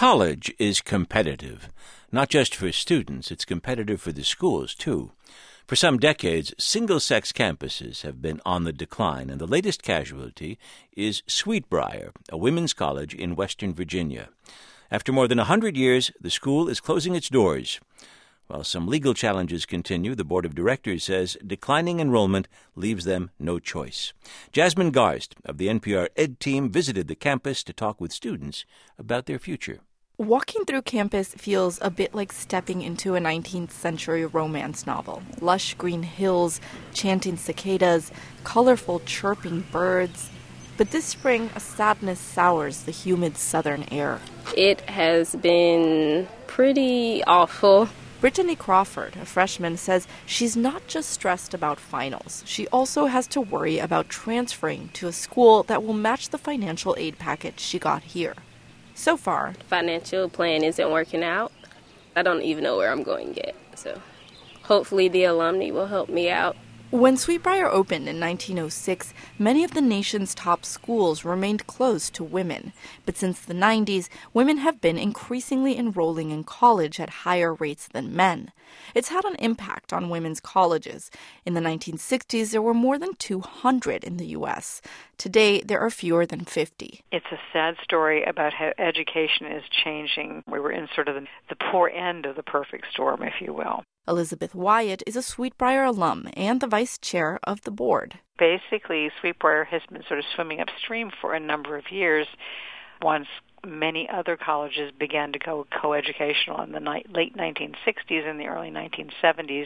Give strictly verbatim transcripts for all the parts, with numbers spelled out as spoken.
College is competitive, not just for students, it's competitive for the schools, too. For some decades, single-sex campuses have been on the decline, and the latest casualty is Sweetbriar, a women's college in Western Virginia. After more than one hundred years, the school is closing its doors. While some legal challenges continue, the board of directors says declining enrollment leaves them no choice. Jasmine Garst of the N P R Ed team visited the campus to talk with students about their future. Walking through campus feels a bit like stepping into a nineteenth century romance novel. Lush green hills, chanting cicadas, colorful chirping birds. But this spring, a sadness sours the humid southern air. It has been pretty awful. Brittany Crawford, a freshman, says she's not just stressed about finals. She also has to worry about transferring to a school that will match the financial aid package she got here. So far, the financial plan isn't working out. I don't even know where I'm going yet. So hopefully the alumni will help me out. When Sweetbriar opened in nineteen oh six, many of the nation's top schools remained closed to women. But since the nineties, women have been increasingly enrolling in college at higher rates than men. It's had an impact on women's colleges. In the nineteen sixties, there were more than two hundred in the U S. Today, there are fewer than fifty. It's a sad story about how education is changing. We were in sort of the, the poor end of the perfect storm, if you will. Elizabeth Wyatt is a Sweetbriar alum and the vice chair of the board. Basically, Sweetbriar has been sort of swimming upstream for a number of years once many other colleges began to go coeducational in the ni- late nineteen sixties and the early nineteen seventies.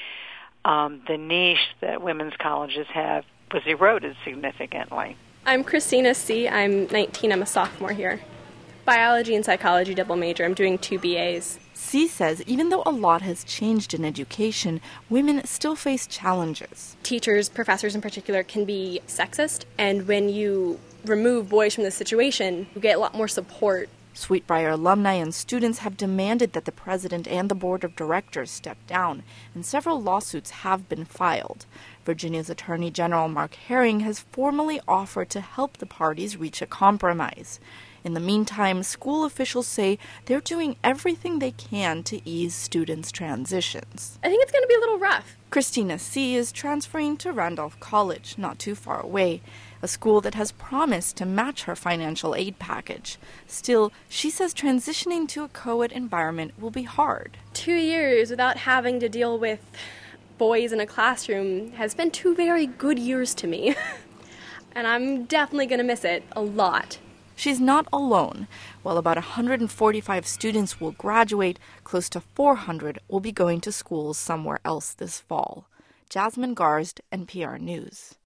Um, the niche that women's colleges have was eroded significantly. I'm Christina C. I'm nineteen. I'm a sophomore here. Biology and psychology double major. I'm doing two B As. C says even though a lot has changed in education, women still face challenges. Teachers, professors in particular, can be sexist, and when you remove boys from the situation, you get a lot more support. Sweetbriar alumni and students have demanded that the president and the board of directors step down, and several lawsuits have been filed. Virginia's Attorney General Mark Herring has formally offered to help the parties reach a compromise. In the meantime, school officials say they're doing everything they can to ease students' transitions. I think it's going to be a little rough. Christina C. is transferring to Randolph College, not too far away, a school that has promised to match her financial aid package. Still, she says transitioning to a co-ed environment will be hard. Two years without having to deal with boys in a classroom has been two very good years to me. And I'm definitely going to miss it a lot. She's not alone. While about one hundred forty-five students will graduate, close to four hundred will be going to schools somewhere else this fall. Jasmine Garst, N P R News.